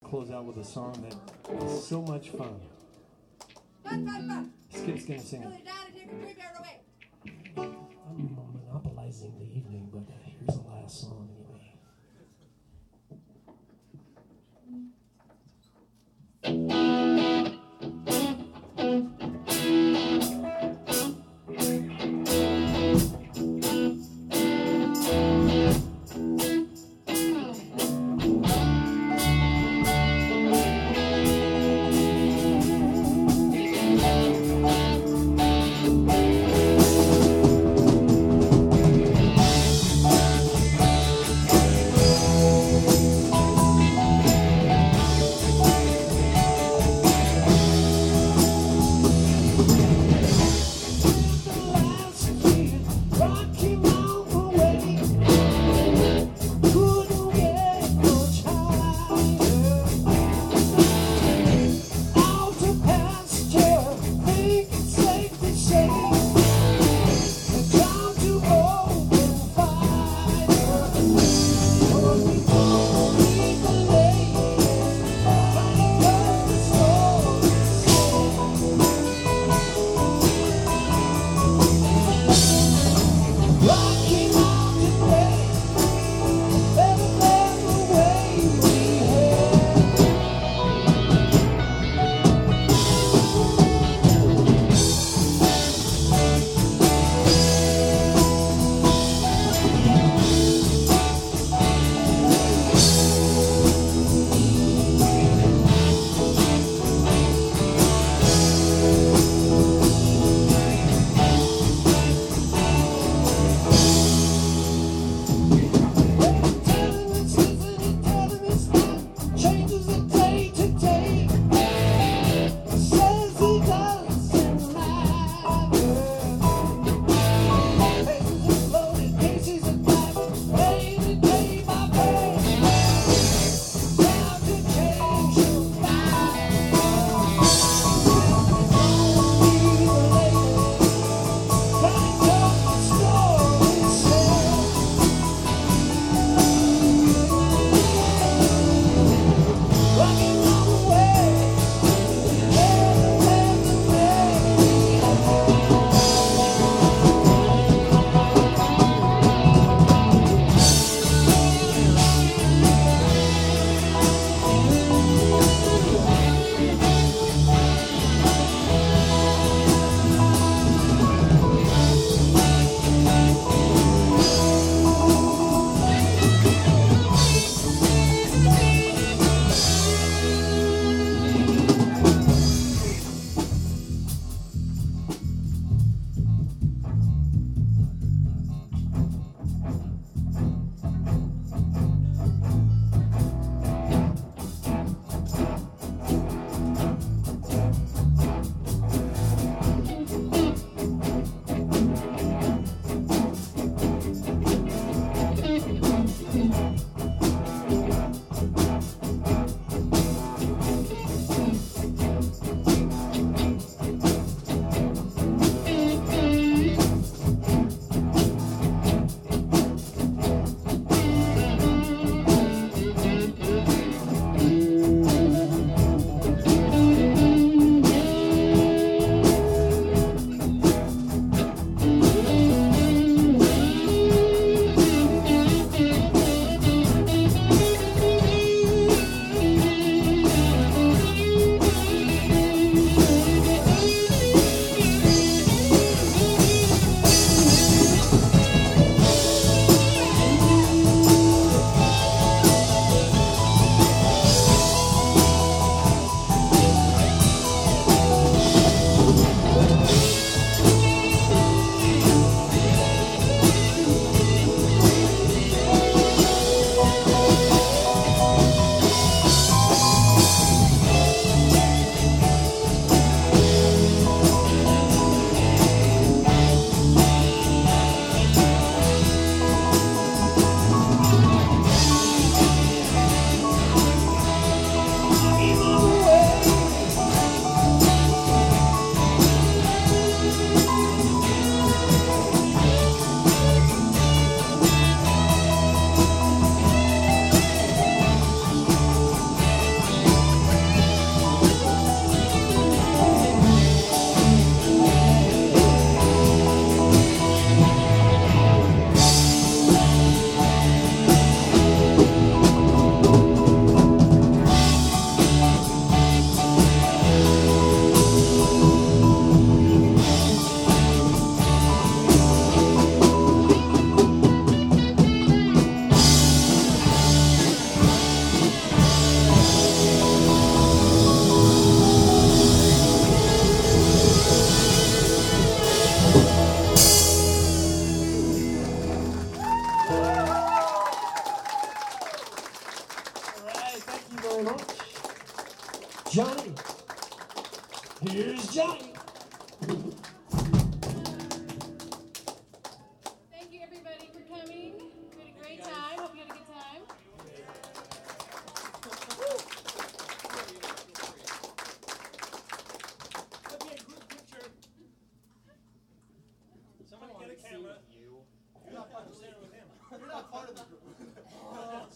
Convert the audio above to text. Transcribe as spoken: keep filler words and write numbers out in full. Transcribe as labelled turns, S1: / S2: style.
S1: close out with a song that is so much fun.
S2: Fun, fun, fun.
S1: Skip's gonna sing
S2: Really
S1: it.
S2: down and take a trip out away.
S1: I'm monopolizing the evening, but uh, here's the last song anyway. Johnny. Here's Johnny.
S3: Thank you, everybody, for coming. We had a great time. Hope you had a good time.
S4: Okay, group picture. Somebody get a camera. You. You're not part of the group. You're not part of the group.